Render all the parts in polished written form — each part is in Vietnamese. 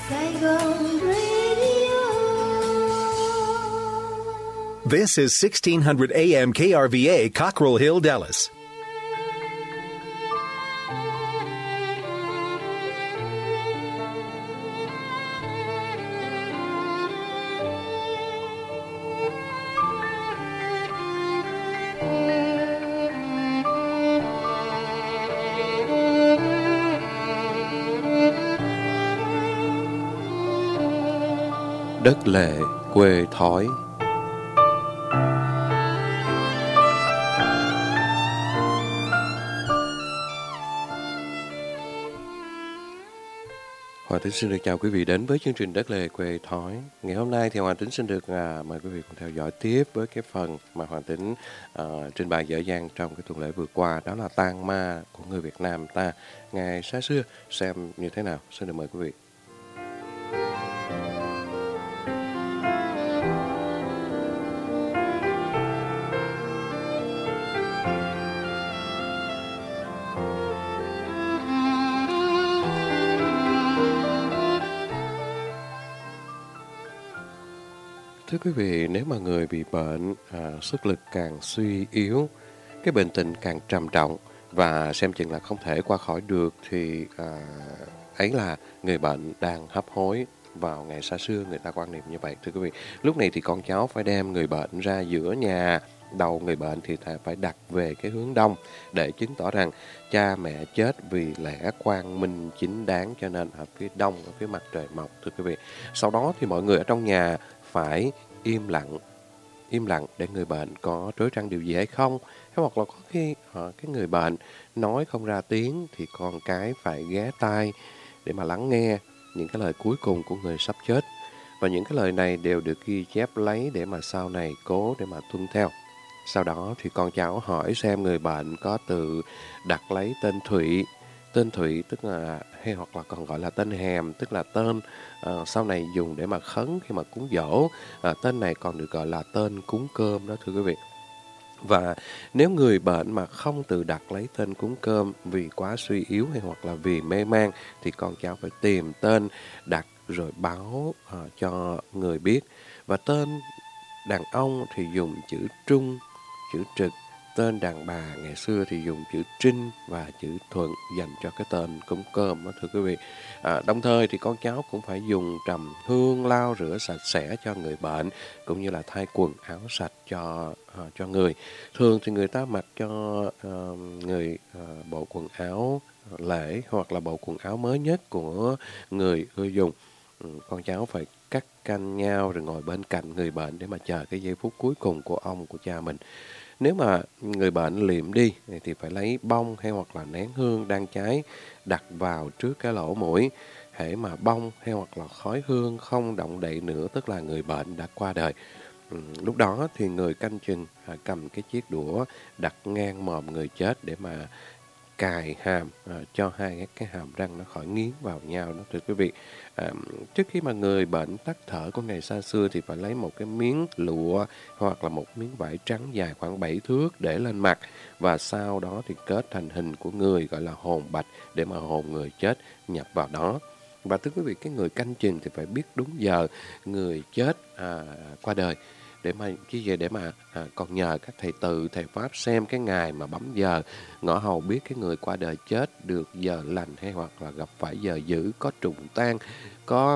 Saigon Radio. This is 1600 AM KRVA, Cockrell Hill, Dallas. Đất lệ quê thói. Hoàng Tính xin được chào quý vị đến với chương trình Đất lệ quê thói. Ngày hôm nay thì Hoàng Tính xin được mời quý vị cùng theo dõi tiếp với cái phần mà Hoàng Tính trình bày dở dang trong cái tuần lễ vừa qua, đó là tang ma của người Việt Nam ta ngày xa xưa xem như thế nào. Xin được mời quý vị. Thưa quý vị, nếu mà người bị bệnh, sức lực càng suy yếu, cái bệnh tình càng trầm trọng và xem chừng là không thể qua khỏi được thì ấy là người bệnh đang hấp hối. Vào ngày xa xưa người ta quan niệm như vậy. Thưa quý vị, lúc này thì con cháu phải đem người bệnh ra giữa nhà. Đầu người bệnh thì phải đặt về cái hướng đông để chứng tỏ rằng cha mẹ chết vì lẽ quang minh chính đáng, cho nên ở phía đông, ở phía mặt trời mọc. Thưa quý vị, sau đó thì mọi người ở trong nhà phải im lặng để người bệnh có trối trăng điều gì hay không, hay hoặc là có khi cái người bệnh nói không ra tiếng thì con cái phải ghé tai để mà lắng nghe những cái lời cuối cùng của người sắp chết, và những cái lời này đều được ghi chép lấy để mà sau này cố để mà tuân theo. Sau đó thì con cháu hỏi xem người bệnh có tự đặt lấy tên Thụy. Tên Thụy tức là, hay hoặc là còn gọi là tên Hèm, tức là tên sau này dùng để mà khấn khi mà cúng giỗ. Tên này còn được gọi là tên cúng cơm đó thưa quý vị. Và nếu người bệnh mà không tự đặt lấy tên cúng cơm vì quá suy yếu hay hoặc là vì mê man thì con cháu phải tìm tên đặt rồi báo cho người biết. Và tên đàn ông thì dùng chữ Trung, chữ Trực. Tên đàn bà ngày xưa thì dùng chữ Trinh và chữ Thuận dành cho cái tên cúng cơm đó thưa quý vị. Đồng thời thì con cháu cũng phải dùng trầm hương lau rửa sạch sẽ cho người bệnh, cũng như là thay quần áo sạch cho người. Thường thì người ta mặc cho người bộ quần áo lễ hoặc là bộ quần áo mới nhất của người ưa dùng. Con cháu phải cắt canh nhau rồi ngồi bên cạnh người bệnh để mà chờ cái giây phút cuối cùng của ông, của cha mình. Nếu mà người bệnh liệm đi thì phải lấy bông hay hoặc là nén hương đang cháy đặt vào trước cái lỗ mũi. Hễ mà bông hay hoặc là khói hương không động đậy nữa tức là người bệnh đã qua đời. Lúc đó thì người canh chừng cầm cái chiếc đũa đặt ngang mồm người chết để mà cài hàm cho hai cái hàm răng nó khỏi nghiến vào nhau đó thưa quý vị. Trước khi mà người bệnh tắt thở của ngày xa xưa thì phải lấy một cái miếng lụa hoặc là một miếng vải trắng dài khoảng 7 thước để lên mặt, và sau đó thì kết thành hình của người gọi là hồn bạch để mà hồn người chết nhập vào đó. Và thưa quý vị, cái người canh chừng thì phải biết đúng giờ người chết qua đời, để mà cái gì để mà còn nhờ các thầy tự, thầy pháp xem cái ngày mà bấm giờ, ngõ hầu biết cái người qua đời chết được giờ lành hay hoặc là gặp phải giờ dữ, có trùng tang, có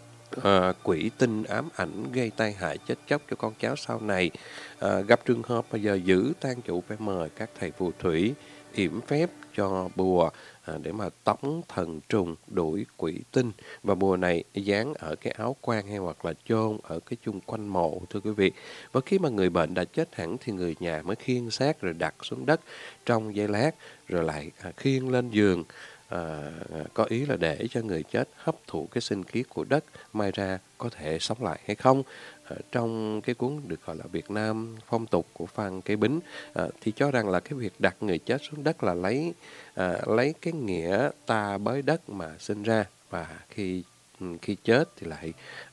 quỷ tinh ám ảnh gây tai hại chết chóc cho con cháu sau này. Gặp trường hợp mà giờ dữ tang chủ phải mời các thầy phù thủy yểm phép cho bùa để mà tống thần trùng đuổi quỷ tinh, và bùa này dán ở cái áo quan hay hoặc là chôn ở cái chung quanh mộ thưa quý vị. Và khi mà người bệnh đã chết hẳn thì người nhà mới khiêng xác rồi đặt xuống đất trong giây lát, rồi lại khiêng lên giường, có ý là để cho người chết hấp thụ cái sinh khí của đất, mai ra có thể sống lại hay không. Trong cái cuốn được gọi là Việt Nam phong tục của Phan Kế Bính thì cho rằng là cái việc đặt người chết xuống đất là lấy cái nghĩa ta bới đất mà sinh ra, và khi chết thì lại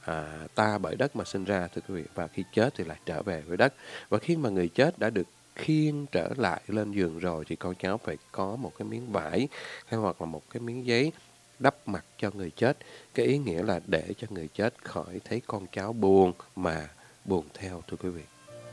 ta bởi đất mà sinh ra thưa quý vị, và khi chết thì lại trở về với đất. Và khi mà người chết đã được khiêng trở lại lên giường rồi thì con cháu phải có một cái miếng vải hay hoặc là một cái miếng giấy đắp mặt cho người chết. Cái ý nghĩa là để cho người chết khỏi thấy con cháu buồn mà buồn theo, thưa quý vị.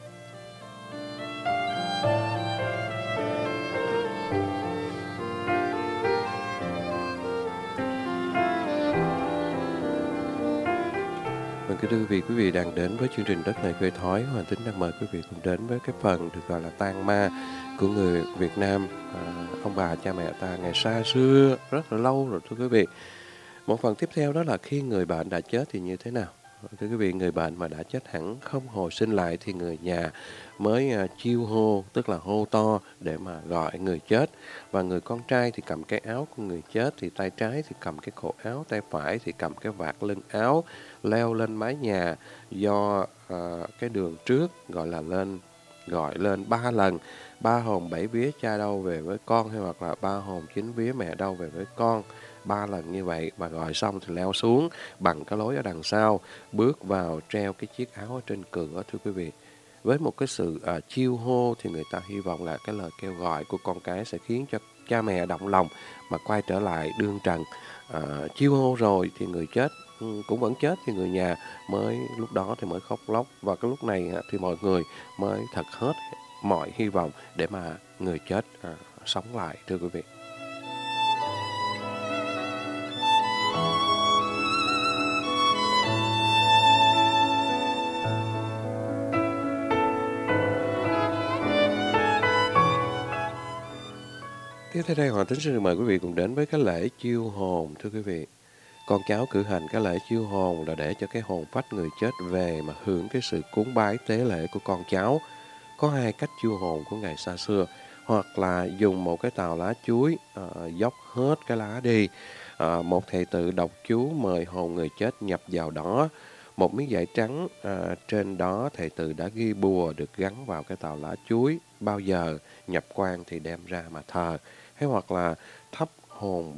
Vâng, kính thưa quý vị đang đến với chương trình Đất Này Quê Thói. Hoàng Tính đang mời quý vị cùng đến với cái phần được gọi là tang ma của người Việt Nam. Ông bà cha mẹ ta ngày xa xưa, rất là lâu rồi thưa quý vị. Một phần tiếp theo đó là khi người bệnh đã chết thì như thế nào? Thưa quý vị, người bệnh mà đã chết hẳn không hồi sinh lại thì người nhà mới chiêu hô, tức là hô to để mà gọi người chết. Và người con trai thì cầm cái áo của người chết, thì tay trái thì cầm cái cổ áo, tay phải thì cầm cái vạt lưng áo, leo lên mái nhà do cái đường trước gọi lên 3 lần. 3 hồn 7 vía cha đâu về với con, hay hoặc là 3 hồn 9 vía mẹ đâu về với con. 3 lần như vậy, và gọi xong thì leo xuống bằng cái lối ở đằng sau, bước vào treo cái chiếc áo ở trên cửa, thưa quý vị. Với một cái sự chiêu hô thì người ta hy vọng là cái lời kêu gọi của con cái sẽ khiến cho cha mẹ động lòng mà quay trở lại đương trần. Chiêu hô rồi thì người chết cũng vẫn chết, thì người nhà lúc đó thì mới khóc lóc, và cái lúc này thì mọi người mới thật hết mọi hy vọng để mà người chết sống lại, thưa quý vị. Tiếp theo đây, Hoàng Tính xin được mời quý vị cùng đến với cái lễ chiêu hồn, thưa quý vị. Con cháu cử hành cái lễ chiêu hồn là để cho cái hồn phách người chết về mà hưởng cái sự cúng bái tế lễ của con cháu. Có 2 cách chiêu hồn của ngày xa xưa, hoặc là dùng một cái tàu lá chuối dốc hết cái lá đi. Một thầy tự đọc chú mời hồn người chết nhập vào đó. Một miếng vải trắng, trên đó thầy tự đã ghi bùa được gắn vào cái tàu lá chuối. Bao giờ nhập quan thì đem ra mà thờ. Hay hoặc là thắp hồn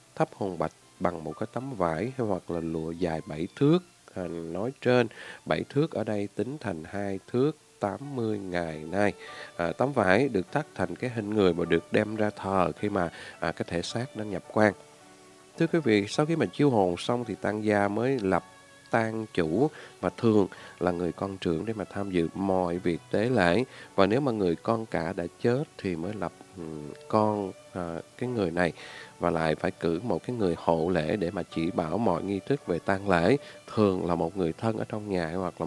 bạch bằng một cái tấm vải, hay hoặc là lụa dài 7 thước. Nói trên 7 thước ở đây tính thành 2 thước 80 ngày nay. Tấm vải được thắt thành cái hình người mà được đem ra thờ khi mà cái thể xác nó nhập quan. Thưa quý vị, sau khi mà chiêu hồn xong thì tang gia mới lập tang chủ, và thường là người con trưởng để mà tham dự mọi việc tế lễ. Và nếu mà người con cả đã chết thì mới lập con cái người này, và lại phải cử một cái người hộ lễ để mà chỉ bảo mọi nghi thức về tang lễ. Thường là một người thân ở trong nhà, hoặc là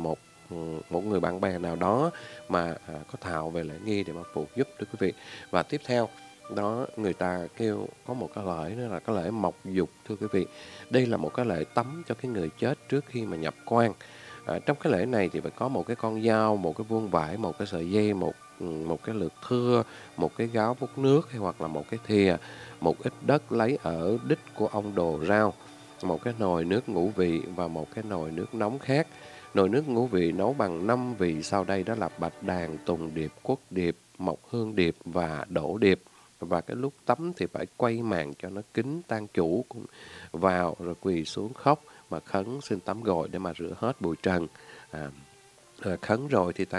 một người bạn bè nào đó mà có thạo về lễ nghi để mà phụ giúp, thưa quý vị. Và tiếp theo đó, người ta kêu có một cái lễ nữa là cái lễ mộc dục, thưa quý vị. Đây là một cái lễ tắm cho cái người chết trước khi mà nhập quan. Trong cái lễ này thì phải có một cái con dao, một cái vuông vải, một cái sợi dây, một cái lược thưa, một cái gáo múc nước, hay hoặc là một cái thìa, một ít đất lấy ở đít của ông đồ rau, một cái nồi nước ngũ vị và một cái nồi nước nóng khác. Nồi nước ngũ vị nấu bằng 5 vị sau đây, đó là bạch đàn, tùng điệp, quất điệp, mộc hương điệp và đổ điệp. Và cái lúc tắm thì phải quay màn cho nó kín, tang chủ vào rồi quỳ xuống khóc mà khấn xin tắm gội để mà rửa hết bụi trần. Khấn rồi thì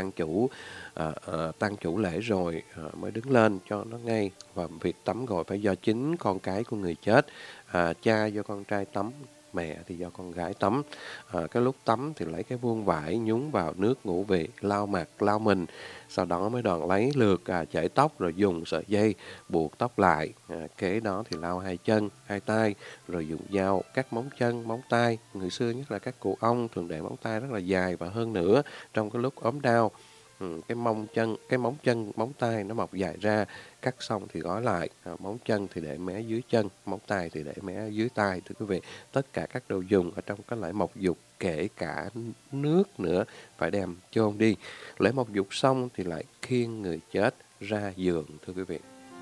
tang chủ lễ rồi mới đứng lên cho nó ngay. Và việc tắm gội phải do chính con cái của người chết, cha do con trai tắm, mẹ thì do con gái tắm. Cái lúc tắm thì lấy cái vuông vải nhúng vào nước ngũ vị, lau mặt, lau mình. Sau đó mới đoàn lấy lược chải tóc, rồi dùng sợi dây buộc tóc lại. Kế đó thì lau 2 chân, 2 tay, rồi dùng dao cắt móng chân, móng tay. Người xưa nhất là các cụ ông thường để móng tay rất là dài, và hơn nữa trong cái lúc ốm đau, cái móng chân, móng tay nó mọc dài ra, cắt xong thì gói lại. Móng chân thì để mé dưới chân, móng tay thì để mé dưới tay, thưa quý vị. Tất cả các đồ dùng ở trong cái lễ mộc dục, kể cả nước nữa, phải đem chôn đi. Lễ mộc dục xong thì lại khiêng người chết ra giường, thưa quý vị.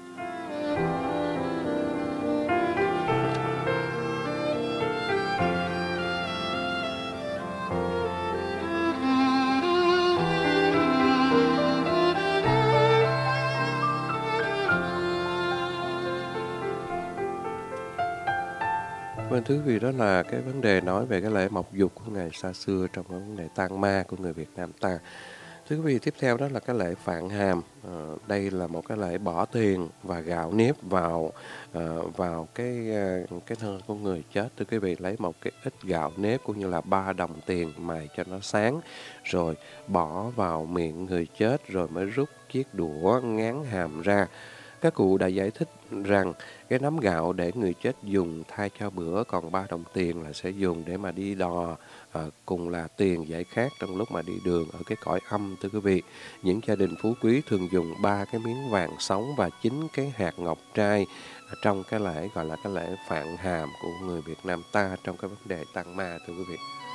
Vâng, thưa quý vị, đó là cái vấn đề nói về cái lễ mộc dục của ngày xa xưa trong cái vấn đề tang ma của người Việt Nam ta. Thưa quý vị, tiếp theo đó là cái lễ Phạn Hàm. Đây là một cái lễ bỏ tiền và gạo nếp vào cái thân của người chết. Thưa quý vị, lấy một cái ít gạo nếp cũng như là 3 đồng tiền mài cho nó sáng, rồi bỏ vào miệng người chết, rồi mới rút chiếc đũa ngán hàm ra. Các cụ đã giải thích rằng cái nắm gạo để người chết dùng thay cho bữa, còn 3 đồng tiền là sẽ dùng để mà đi đò, cùng là tiền giải khát trong lúc mà đi đường ở cái cõi âm. Thưa quý vị, những gia đình phú quý thường dùng 3 cái miếng vàng sống và 9 cái hạt ngọc trai trong cái lễ gọi là cái lễ Phạn Hàm của người Việt Nam ta trong cái vấn đề tăng ma. Thưa quý vị.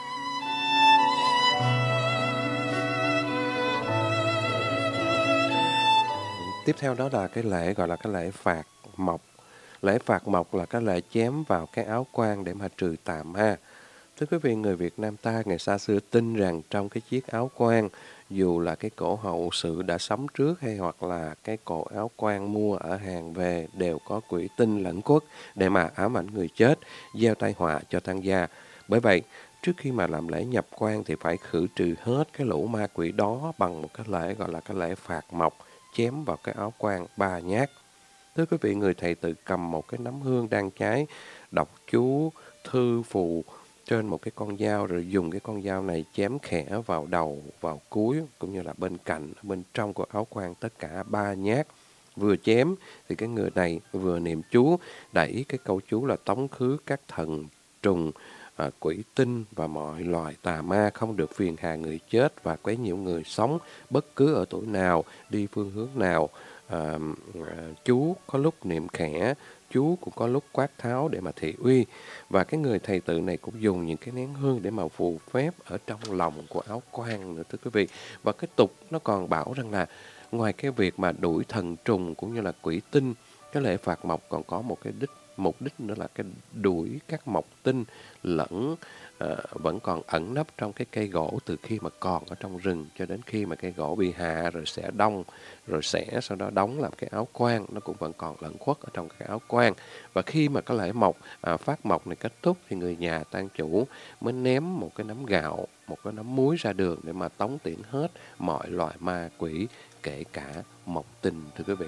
Tiếp theo đó là cái lễ gọi là cái lễ phạt mộc. Lễ phạt mộc là cái lễ chém vào cái áo quan để mà trừ tà ma. Thưa quý vị, người Việt Nam ta ngày xa xưa tin rằng trong cái chiếc áo quan, dù là cái cổ hậu sự đã sắm trước hay hoặc là cái cổ áo quan mua ở hàng về, đều có quỷ tinh lẫn quất để mà ám ảnh người chết, gieo tai họa cho tang gia. Bởi vậy, trước khi mà làm lễ nhập quan thì phải khử trừ hết cái lũ ma quỷ đó bằng một cái lễ gọi là cái lễ phạt mộc, chém vào cái áo quan 3 nhát. Thưa quý vị, người thầy tự cầm một cái nắm hương đang cháy, đọc chú, thư phù trên một cái con dao, rồi dùng cái con dao này chém khẽ vào đầu, vào cuối, cũng như là bên cạnh, bên trong của áo quan, tất cả 3 nhát. Vừa chém thì cái người này vừa niệm chú, đẩy cái câu chú là tống khứ các thần trùng, quỷ tinh và mọi loài tà ma không được phiền hà người chết và quấy nhiễu người sống bất cứ ở tuổi nào, đi phương hướng nào. Chú có lúc niệm khẽ, chú cũng có lúc quát tháo để mà thị uy. Và cái người thầy tự này cũng dùng những cái nén hương để mà phù phép ở trong lòng của áo quan nữa, thưa quý vị. Và cái tục nó còn bảo rằng là ngoài cái việc mà đuổi thần trùng cũng như là quỷ tinh, cái lễ phạt mộc còn có một cái mục đích nữa là cái đuổi các mộc tinh lẫn vẫn còn ẩn nấp trong cái cây gỗ từ khi mà còn ở trong rừng cho đến khi mà cây gỗ bị hạ rồi sẽ đông, rồi sẽ sau đó đóng làm cái áo quan, nó cũng vẫn còn lẩn khuất ở trong cái áo quan. Và khi mà cái lễ mộc phát mộc này kết thúc thì người nhà tang chủ mới ném một cái nắm gạo, một cái nắm muối ra đường để mà tống tiễn hết mọi loại ma quỷ, kể cả mộc tinh, thưa quý vị.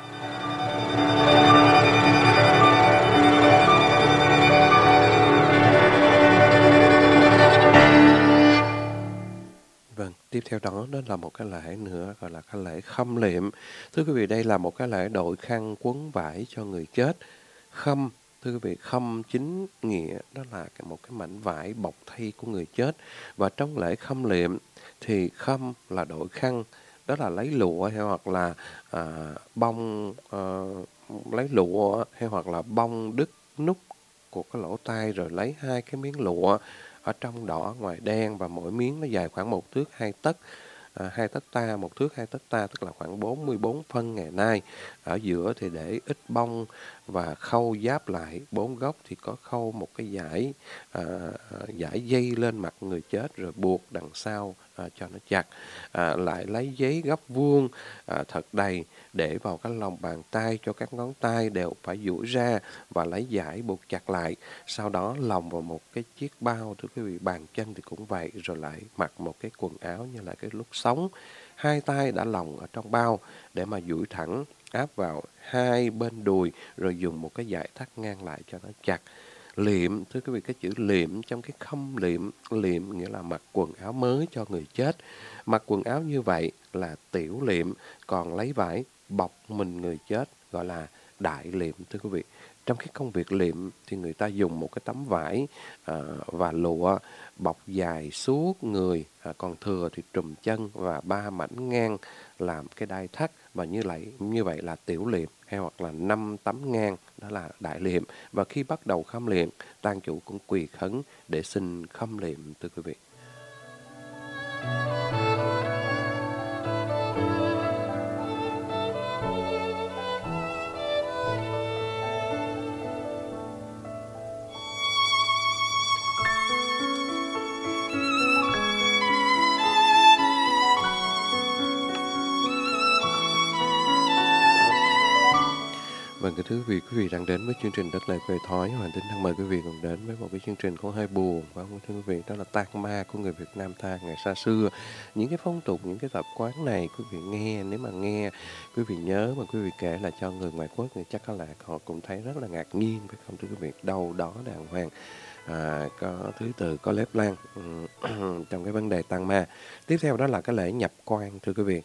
Vâng, tiếp theo đó là một cái lễ nữa gọi là cái lễ khâm liệm. Thưa quý vị, đây là một cái lễ đội khăn quấn vải cho người chết. Khâm, thưa quý vị, khâm chính nghĩa đó là một cái mảnh vải bọc thây của người chết. Và trong lễ khâm liệm thì khâm là đội khăn, đó là lấy lụa hay hoặc là bông, lấy lụa hay hoặc là bông đứt nút của cái lỗ tai, rồi lấy 2 cái miếng lụa ở trong đỏ ngoài đen, và mỗi miếng nó dài khoảng 1 thước 2 tấc, 2 tấc ta, 1 thước 2 tấc ta, tức là khoảng 44 phân ngày nay. Ở giữa thì để ít bông và khâu giáp lại, 4 góc thì có khâu một cái dải dây lên mặt người chết rồi buộc đằng sau cho nó chặt. Lại lấy giấy gấp vuông thật đầy để vào cái lòng bàn tay, cho các ngón tay đều phải duỗi ra và lấy dải buộc chặt lại. Sau đó lồng vào một cái chiếc bao, thưa quý vị, bàn chân thì cũng vậy, rồi lại mặc một cái quần áo như là cái lúc sống. 2 tay đã lồng ở trong bao để mà duỗi thẳng, áp vào 2 bên đùi, rồi dùng một cái dải thắt ngang lại cho nó chặt. Liệm, thưa quý vị, cái chữ liệm trong cái khâm liệm, liệm nghĩa là mặc quần áo mới cho người chết. Mặc quần áo như vậy là tiểu liệm, còn lấy vải bọc mình người chết gọi là đại liệm, thưa quý vị. Trong cái công việc liệm thì người ta dùng một cái tấm vải và lụa bọc dài suốt người, còn thừa thì trùm chân và 3 mảnh ngang làm cái đai thắt, và như vậy là tiểu liệm, hay hoặc là 5 tấm ngang, đó là đại liệm. Và khi bắt đầu khâm liệm, tang chủ cũng quỳ khấn để xin khâm liệm, thưa quý vị. Vâng, kính thưa quý vị đang đến với chương trình Đất Lệ Quê Thói. Hoàng Tính đang mời quý vị cùng đến với một cái chương trình cũng hơi buồn, phải không thưa quý vị? Đó là tang ma của người Việt Nam ta ngày xa xưa. Những cái phong tục, những cái tập quán này quý vị nghe, nếu mà nghe quý vị nhớ mà quý vị kể là cho người ngoại quốc thì chắc có lẽ họ cũng thấy rất là ngạc nhiên, phải không thưa quý vị? Đâu đó đàng hoàng, có thứ tự, có lép lan trong cái vấn đề tang ma. Tiếp theo đó là cái lễ nhập quan thưa quý vị.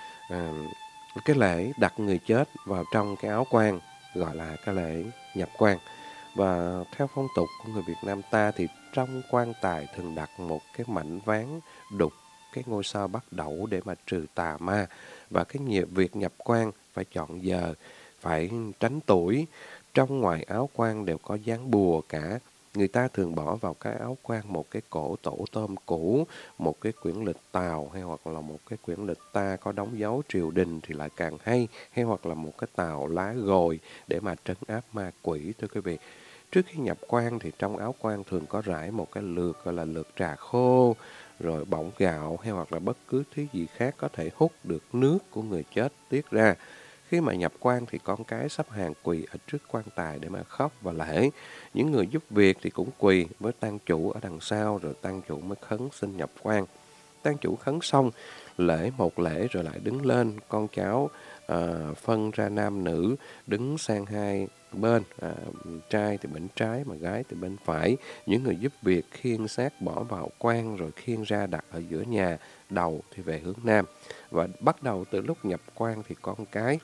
Cái lễ đặt người chết vào trong cái áo quan gọi là cái lễ nhập quan. Và theo phong tục của người Việt Nam ta thì trong quan tài thường đặt một cái mảnh ván đục cái ngôi sao Bắc Đẩu để mà trừ tà ma. Và cái việc nhập quan phải chọn giờ, phải tránh tuổi. Trong ngoài áo quan đều có dán bùa cả. Người ta thường bỏ vào cái áo quan một cái cổ tổ tôm cũ, một cái quyển lịch Tàu hay hoặc là một cái quyển lịch ta có đóng dấu triều đình thì lại càng hay, hay hoặc là một cái tàu lá gồi để mà trấn áp ma quỷ thưa quý vị. Trước khi nhập quan thì trong áo quan thường có rải một cái lược gọi là lược trà khô, rồi bỏng gạo hay hoặc là bất cứ thứ gì khác có thể hút được nước của người chết tiết ra. Khi mà nhập quan thì con cái sắp hàng quỳ ở trước quan tài để mà khóc và lễ. Những người giúp việc thì cũng quỳ với tang chủ ở đằng sau, rồi tang chủ mới khấn xin nhập quan. Tang chủ khấn xong, lễ một lễ rồi lại đứng lên, con cháu phân ra nam nữ, đứng sang hai bên, trai thì bên trái mà gái thì bên phải. Những người giúp việc khiêng xác bỏ vào quan rồi khiêng ra đặt ở giữa nhà, đầu thì về hướng nam. Và bắt đầu từ lúc nhập quan thì con cái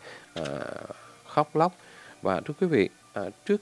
khóc lóc. Và thưa quý vị, trước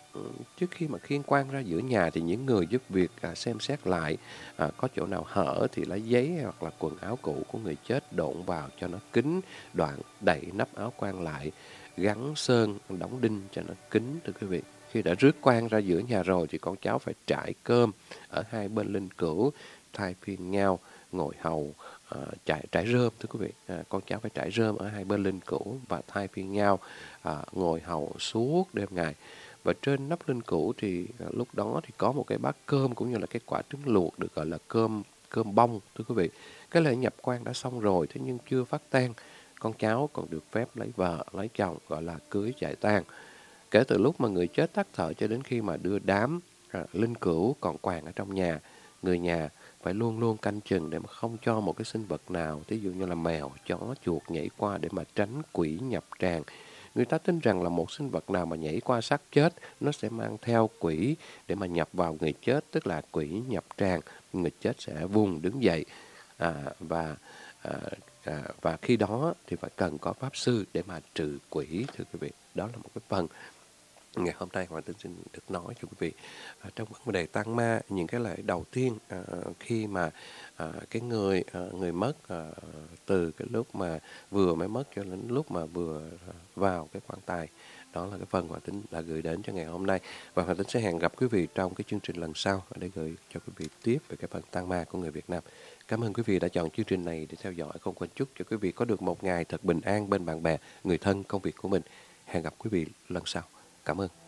khi mà khiêng quan ra giữa nhà thì những người giúp việc xem xét lại, có chỗ nào hở thì lấy giấy hoặc là quần áo cũ của người chết độn vào cho nó kín, đoạn đậy nắp áo quan lại, gắn sơn, đóng đinh cho nó kín thưa quý vị. Khi đã rước quan ra giữa nhà rồi thì con cháu phải trải cơm ở hai bên linh cữu, thay phiên nhau ngồi hầu, trải rơm thưa quý vị. Con cháu phải trải rơm ở hai bên linh cữu và thay phiên nhau ngồi hầu suốt đêm ngày. Và trên nắp linh cữu thì lúc đó thì có một cái bát cơm cũng như là cái quả trứng luộc được gọi là cơm bông thưa quý vị. Cái lễ nhập quan đã xong rồi, thế nhưng chưa phát tang, con cháu còn được phép lấy vợ lấy chồng, gọi là cưới chạy tang. Kể từ lúc mà người chết tắt thở cho đến khi mà đưa đám, linh cữu còn quàng ở trong nhà, người nhà phải luôn luôn canh chừng để mà không cho một cái sinh vật nào, ví dụ như là mèo, chó, chuột nhảy qua để mà tránh quỷ nhập tràng. Người ta tin rằng là một sinh vật nào mà nhảy qua xác chết, nó sẽ mang theo quỷ để mà nhập vào người chết, tức là quỷ nhập tràng, người chết sẽ vùng đứng dậy. Và khi đó thì phải cần có pháp sư để mà trừ quỷ thưa quý vị. Đó là một cái phần ngày hôm nay Hoàng Tính xin được nói cho quý vị. Trong vấn đề tang ma, những cái lễ đầu tiên khi mà cái người mất, từ cái lúc mà vừa mới mất cho đến lúc mà vừa vào cái quan tài, đó là cái phần Hoàng Tính đã gửi đến cho ngày hôm nay. Và Hoàng Tính sẽ hẹn gặp quý vị trong cái chương trình lần sau để gửi cho quý vị tiếp về cái phần tang ma của người Việt Nam. Cảm ơn quý vị đã chọn chương trình này để theo dõi. Không quên chúc cho quý vị có được một ngày thật bình an bên bạn bè, người thân, công việc của mình. Hẹn gặp quý vị lần sau. Cảm ơn.